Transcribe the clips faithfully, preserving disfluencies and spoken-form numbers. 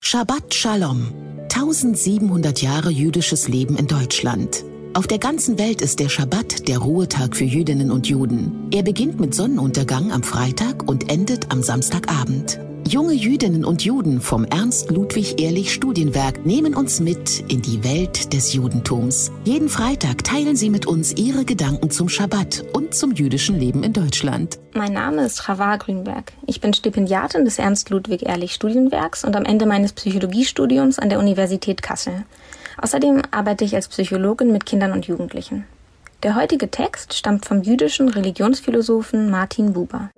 Shabbat Shalom. tausendsiebenhundert Jahre jüdisches Leben in Deutschland. Auf der ganzen Welt ist der Schabbat der Ruhetag für Jüdinnen und Juden. Er beginnt mit Sonnenuntergang am Freitag und endet am Samstagabend. Junge Jüdinnen und Juden vom Ernst-Ludwig-Ehrlich-Studienwerk nehmen uns mit in die Welt des Judentums. Jeden Freitag teilen sie mit uns ihre Gedanken zum Schabbat und zum jüdischen Leben in Deutschland. Mein Name ist Chava Grünberg. Ich bin Stipendiatin des Ernst-Ludwig-Ehrlich-Studienwerks und am Ende meines Psychologiestudiums an der Universität Kassel. Außerdem arbeite ich als Psychologin mit Kindern und Jugendlichen. Der heutige Text stammt vom jüdischen Religionsphilosophen Martin Buber.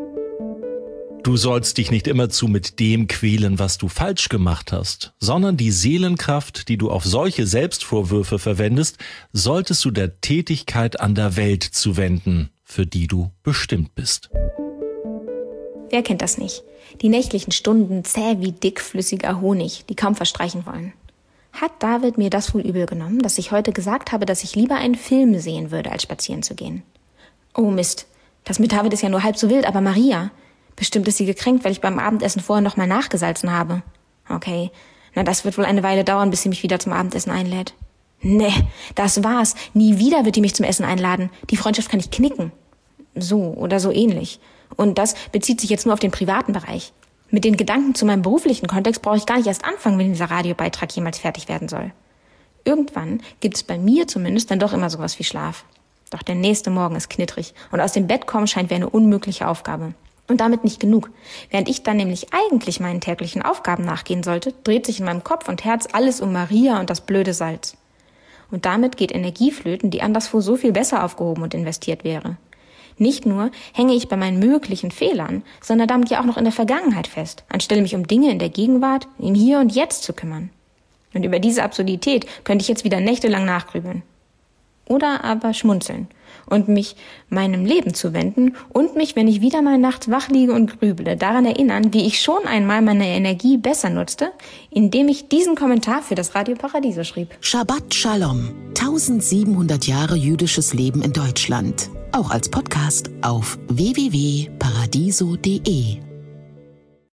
Du sollst dich nicht immerzu mit dem quälen, was du falsch gemacht hast, sondern die Seelenkraft, die du auf solche Selbstvorwürfe verwendest, solltest du der Tätigkeit an der Welt zuwenden, für die du bestimmt bist. Wer kennt das nicht? Die nächtlichen Stunden zäh wie dickflüssiger Honig, die kaum verstreichen wollen. Hat David mir das wohl übel genommen, dass ich heute gesagt habe, dass ich lieber einen Film sehen würde, als spazieren zu gehen? Oh Mist, das mit David ist ja nur halb so wild, aber Maria... Bestimmt ist sie gekränkt, weil ich beim Abendessen vorher noch mal nachgesalzen habe. Okay, na das wird wohl eine Weile dauern, bis sie mich wieder zum Abendessen einlädt. Nee, das war's. Nie wieder wird die mich zum Essen einladen. Die Freundschaft kann ich knicken. So oder so ähnlich. Und das bezieht sich jetzt nur auf den privaten Bereich. Mit den Gedanken zu meinem beruflichen Kontext brauche ich gar nicht erst anfangen, wenn dieser Radiobeitrag jemals fertig werden soll. Irgendwann gibt's bei mir zumindest dann doch immer sowas wie Schlaf. Doch der nächste Morgen ist knittrig und aus dem Bett kommen scheint wie eine unmögliche Aufgabe. Und damit nicht genug. Während ich dann nämlich eigentlich meinen täglichen Aufgaben nachgehen sollte, dreht sich in meinem Kopf und Herz alles um Maria und das blöde Salz. Und damit geht Energie flöten, die anderswo so viel besser aufgehoben und investiert wäre. Nicht nur hänge ich bei meinen möglichen Fehlern, sondern damit ja auch noch in der Vergangenheit fest, anstelle mich um Dinge in der Gegenwart, im Hier und Jetzt zu kümmern. Und über diese Absurdität könnte ich jetzt wieder nächtelang nachgrübeln. Oder aber schmunzeln und mich meinem Leben zuwenden und mich, wenn ich wieder mal nachts wach liege und grüble, daran erinnern, wie ich schon einmal meine Energie besser nutzte, indem ich diesen Kommentar für das Radio Paradiso schrieb. Shabbat Shalom. tausendsiebenhundert Jahre jüdisches Leben in Deutschland. Auch als Podcast auf w w w punkt paradiso punkt d e.